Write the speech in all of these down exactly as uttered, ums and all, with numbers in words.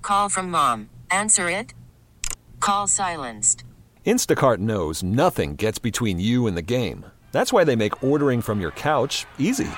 call from mom. Answer it. Call silenced. Instacart knows nothing gets between you and the game. That's why they make ordering from your couch easy.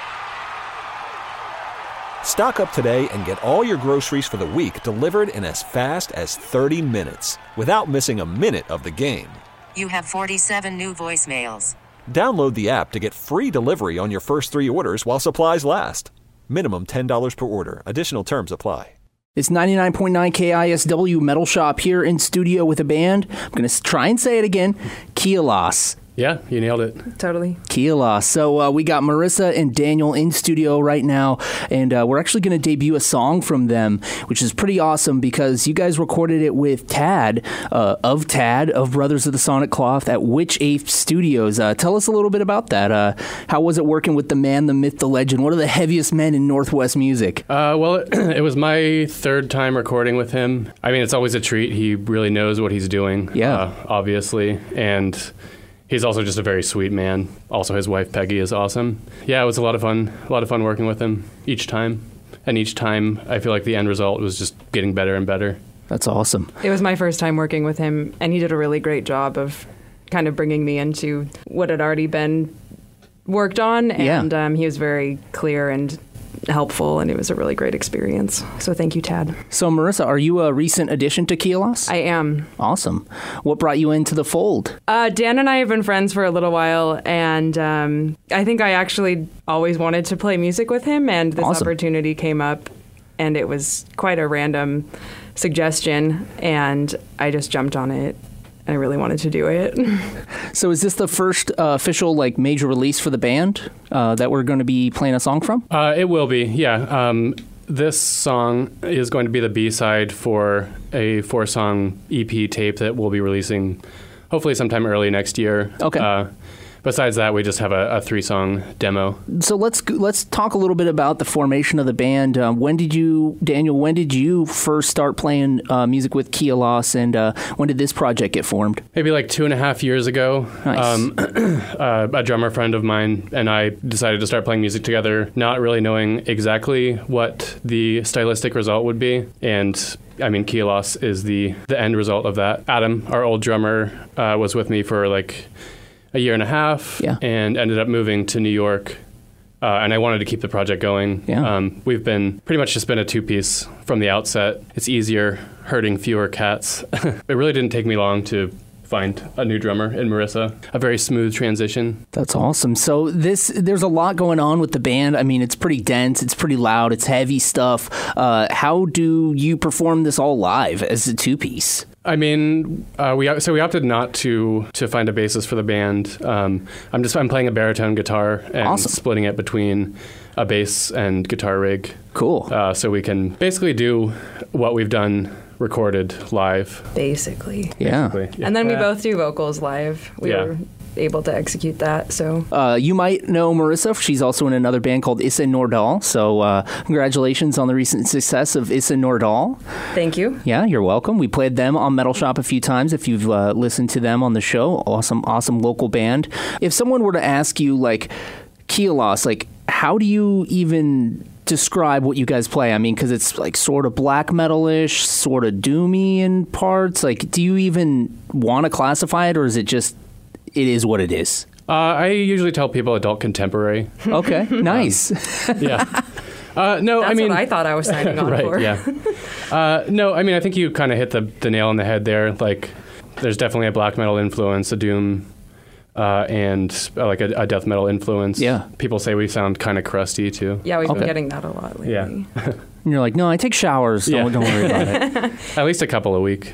Stock up today and get all your groceries for the week delivered in as fast as thirty minutes without missing a minute of the game. You have forty-seven new voicemails. Download the app to get free delivery on your first three orders while supplies last. Minimum ten dollars per order. Additional terms apply. It's ninety-nine point nine K I S W Metal Shop here in studio with a band. I'm going to try and say it again. Kialas. Yeah, you nailed it. Totally. Kialas. So uh, we got Marissa and Daniel in studio right now, and uh, we're actually going to debut a song from them, which is pretty awesome because you guys recorded it with Tad, uh, of Tad, of Brothers of the Sonic Cloth at Witch Ape Studios. Uh, tell us a little bit about that. Uh, how was it working with the man, the myth, the legend? One of the heaviest men in Northwest music. Uh, well, it, it was my third time recording with him. I mean, it's always a treat. He really knows what he's doing, yeah. uh, obviously, and he's also just a very sweet man. Also, his wife, Peggy, is awesome. Yeah, it was a lot of fun. A lot of fun working with him each time. And each time, I feel like the end result was just getting better and better. That's awesome. It was my first time working with him, and he did a really great job of kind of bringing me into what had already been worked on. And yeah. um, he was very clear and helpful, and it was a really great experience. So thank you, Tad. So, Marissa, are you a recent addition to Kialas? I am. Awesome. What brought you into the fold? Uh, Dan and I have been friends for a little while, and um, I think I actually always wanted to play music with him, and this awesome. opportunity came up, and it was quite a random suggestion, and I just jumped on it. I really wanted to do it. So is this the first uh, official like major release for the band uh, that we're going to be playing a song from? Uh, it will be, yeah. Um, this song is going to be the B-side for a four-song E P tape that we'll be releasing hopefully sometime early next year. Okay. Uh, Besides that, we just have a, a three-song demo. So let's let's talk a little bit about the formation of the band. Um, when did you, Daniel, when did you first start playing uh, music with Kialas, and uh, when did this project get formed? Maybe like two and a half years ago. Nice. Um, uh, a drummer friend of mine and I decided to start playing music together, not really knowing exactly what the stylistic result would be. And I mean, Kialas is the, the end result of that. Adam, our old drummer, uh, was with me for like a year and a half, yeah. and ended up moving to New York. Uh, and I wanted to keep the project going. Yeah. Um, we've been pretty much just been a two-piece from the outset. It's easier, herding fewer cats. It really didn't take me long to find a new drummer in Marissa. A very smooth transition. That's awesome. So this, there's a lot going on with the band. I mean, it's pretty dense. It's pretty loud. It's heavy stuff. Uh, how do you perform this all live as a two-piece? I mean, uh, we so we opted not to to find a bassist for the band. Um, I'm just I'm playing a baritone guitar and awesome. Splitting it between a bass and guitar rig. Cool. Uh, so we can basically do what we've done recorded live. Basically. Yeah. Basically. Yeah. And then we Uh, both do vocals live. We yeah. were able to execute that. So uh, you might know Marissa. She's also in another band called Issa Nordal. So uh, congratulations on the recent success of Issa Nordal. Thank you. Yeah, you're welcome. We played them on Metal Shop a few times. If you've uh, listened to them on the show, awesome, awesome local band. If someone were to ask you, like, Kialas, like, how do you even describe what you guys play? I mean, because it's like sort of black metal-ish, sort of doomy in parts. Like, do you even want to classify it, or is it just it is what it is? Uh, I usually tell people adult contemporary. Okay, nice. Um, yeah. Uh, no, That's I mean, what I thought I was signing on right, for. Yeah. Uh, no, I mean, I think you kind of hit the, the nail on the head there. Like, there's definitely a black metal influence, a doom, uh, and uh, like a, a death metal influence. Yeah. People say we sound kind of crusty too. Yeah, we've Okay. been getting that a lot lately. Yeah. And you're like, no, I take showers. Don't, Yeah. don't worry about it. At least a couple a week.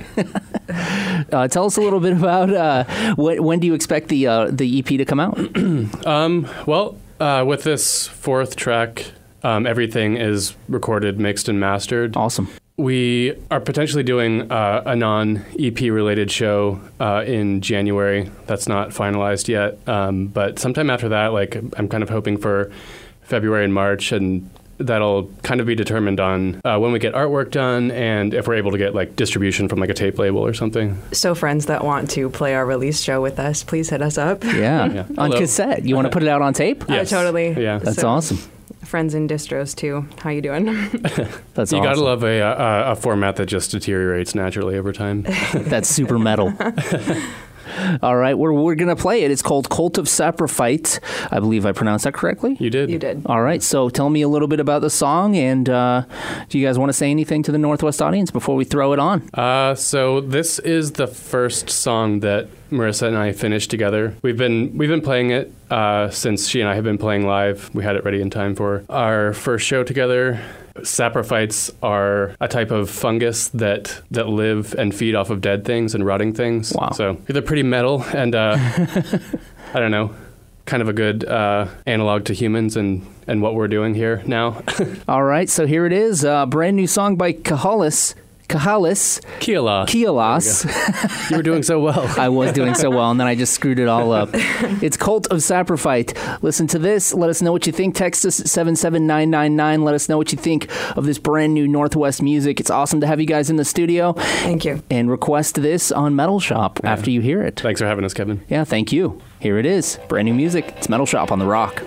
Uh, tell us a little bit about uh, what, when do you expect the uh, the E P to come out? um, well, uh, with this fourth track, um, everything is recorded, mixed, and mastered. Awesome. We are potentially doing uh, a non-E P related show uh, in January. That's not finalized yet, um, but sometime after that, like I'm kind of hoping for February and March, and that'll kind of be determined on uh, when we get artwork done and if we're able to get like distribution from like a tape label or something. So friends that want to play our release show with us, please hit us up. Yeah, Yeah. on Hello. cassette. You want to put it out on tape? Oh, Yes. totally. Yeah. That's So- awesome. friends in distros too. How you doing? That's You awesome. gotta love a, a a format that just deteriorates naturally over time. That's super metal. All right, we're we're gonna play it. It's called Cult of Saprophyte. I believe I pronounced that correctly. You did. You did. All right, so tell me a little bit about the song, and uh, do you guys want to say anything to the Northwest audience before we throw it on? Uh, so this is the first song that Marissa and I finished together. We've been we've been playing it uh, since she and I have been playing live. We had it ready in time for our first show together. Saprophytes are a type of fungus that that live and feed off of dead things and rotting things. Wow. So they're pretty metal and uh, I don't know, kind of a good uh, analog to humans and, and what we're doing here now. All right, so here it is, a brand new song by Kahalis. Kahalis. Kiala. Kialas. You were doing so well. I was doing so well, and then I just screwed it all up. It's Cult of Saprophyte. Listen to this. Let us know what you think. Text us at seven seven nine nine nine. Let us know what you think of this brand new Northwest music. It's awesome to have you guys in the studio. Thank you. And request this on Metal Shop Yeah. after you hear it. Thanks for having us, Kevin. Yeah, thank you. Here it is. Brand new music. It's Metal Shop on The Rock.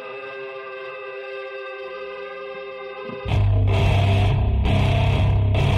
Thank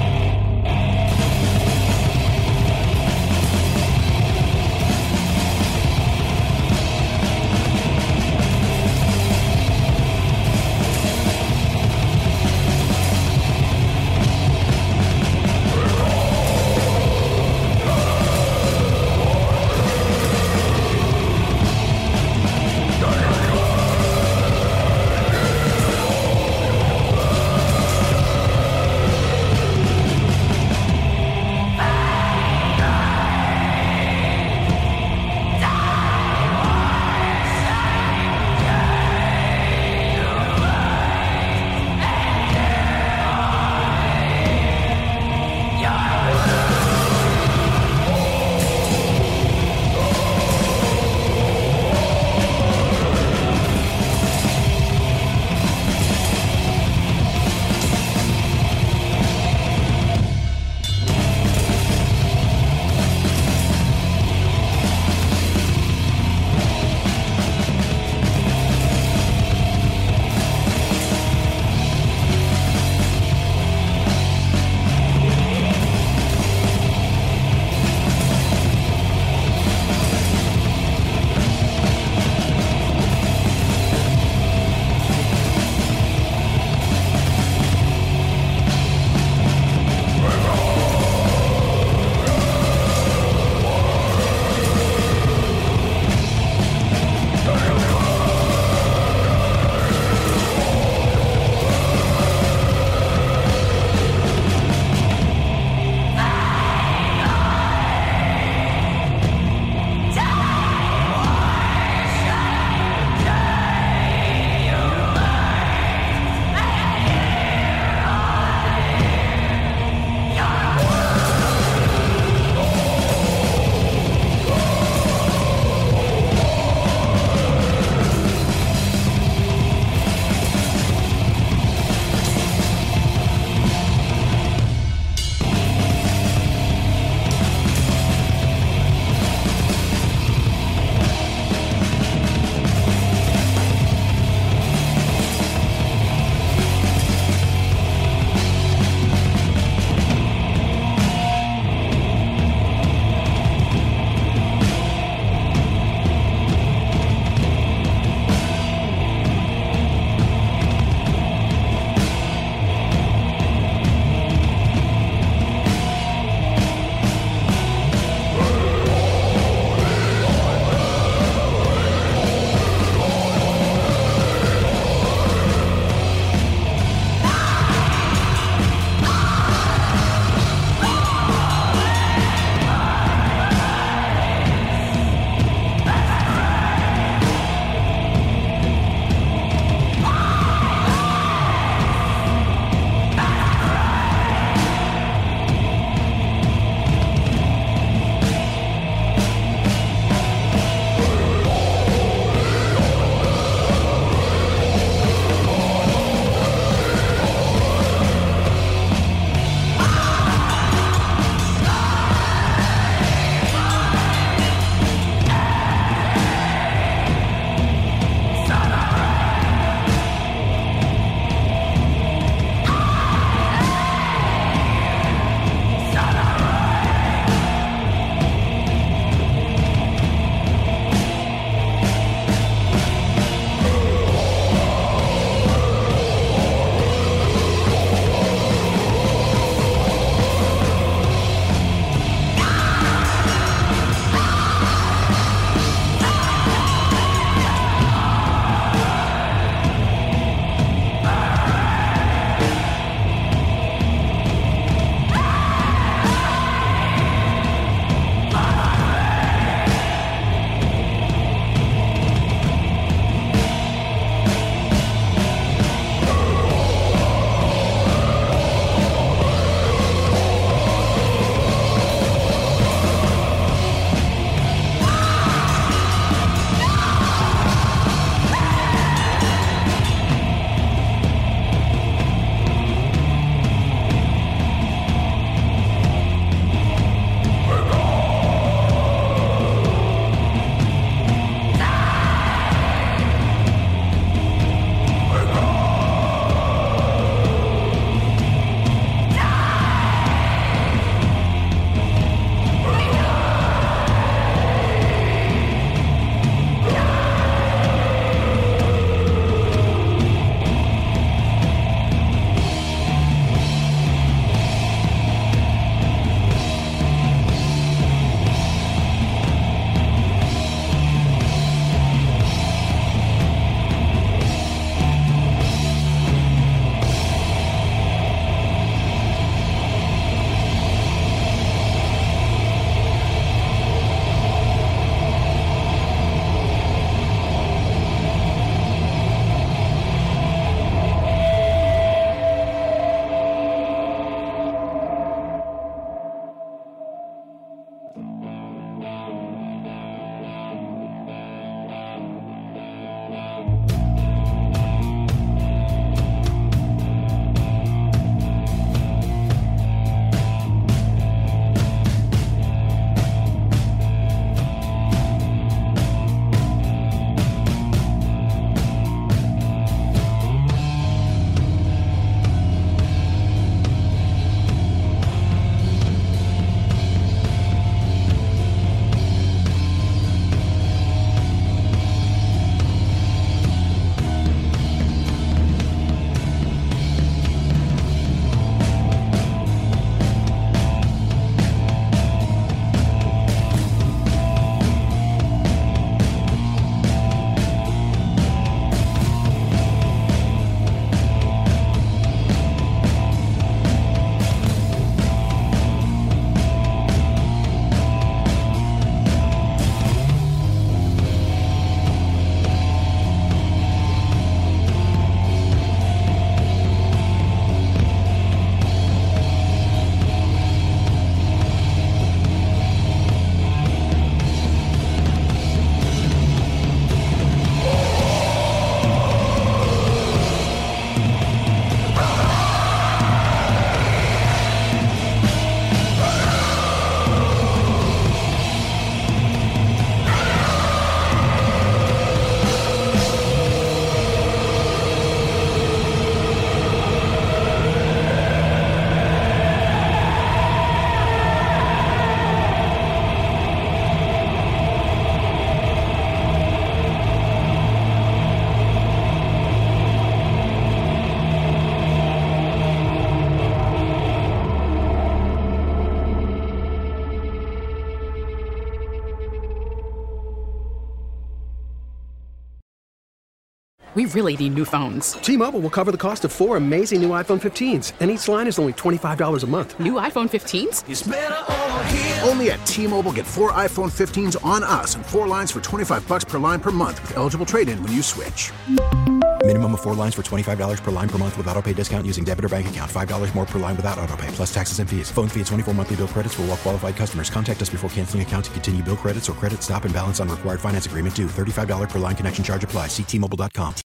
We really need new phones. T-Mobile will cover the cost of four amazing new iPhone fifteens, and each line is only twenty-five dollars a month. New iPhone fifteens? It's better over here. Only at T-Mobile, get four iPhone fifteens on us and four lines for twenty-five dollars per line per month with eligible trade-in when you switch. Minimum of four lines for twenty-five dollars per line per month with autopay discount using debit or bank account. five dollars more per line without autopay, plus taxes and fees. Phone fee at twenty-four monthly bill credits for well qualified customers. Contact us before canceling account to continue bill credits or credit stop and balance on required finance agreement due. thirty-five dollars per line connection charge applies. See T Mobile dot com.